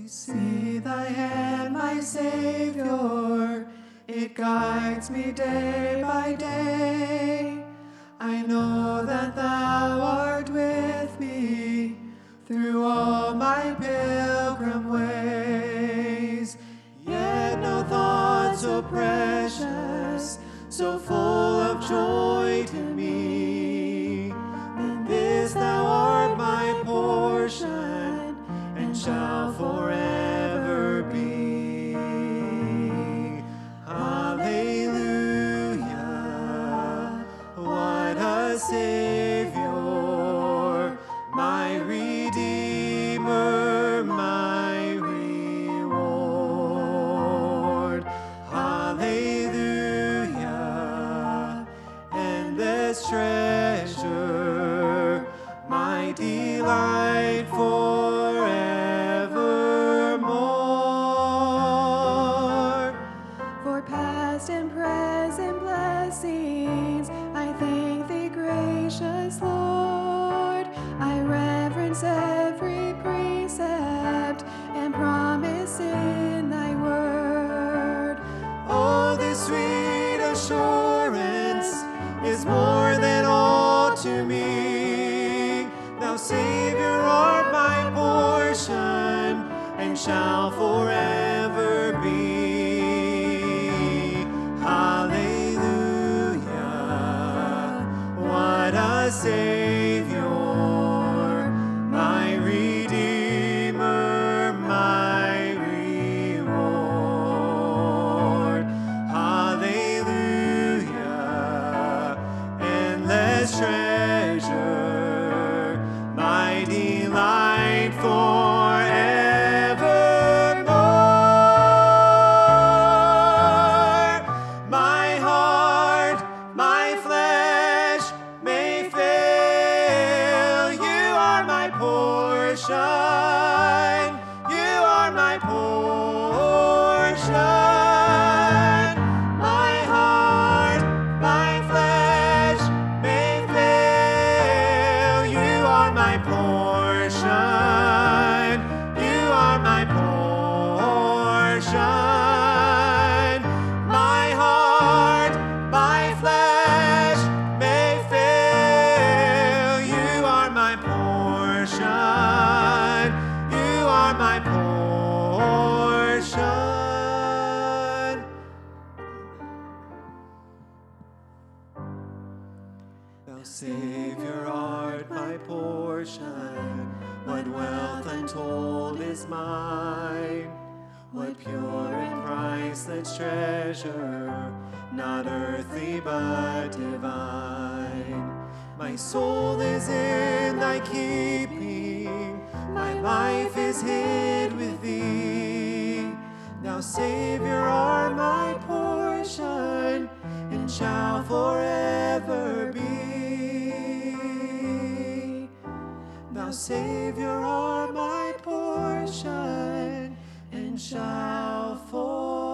See thy hand, my Savior, it guides me day by day. I know that thou art with me through all my pilgrim ways. Yet no thought so precious, so full of joy to me, than this: thou art my portion, and shall forever be. Hallelujah, what a Savior, my Redeemer, my reward. Hallelujah, endless treasure, my delight forevermore. For past and present blessings, I thank thee, gracious Lord. I reverence every precept and promise in thy word. Oh, this sweet assurance is more than all to me. Thou, Savior, art my portion, and shall forever be. Hallelujah, what a Savior, my Redeemer, my reward. Hallelujah, endless treasure, my delight forevermore. My heart, my flesh may fail, you are my portion, you are my portion. My heart, my flesh may fail, you are my portion, you are my portion. My heart, my flesh may fail, you are my portion, you are my portion. Thou, Savior, art my portion, what wealth untold is mine, what pure and priceless treasure, not earthly but divine. My soul is in thy keeping, my life is hid with thee. Thou, Savior, art my portion, and shall forever be. Thou, Savior, art my portion, and shall forever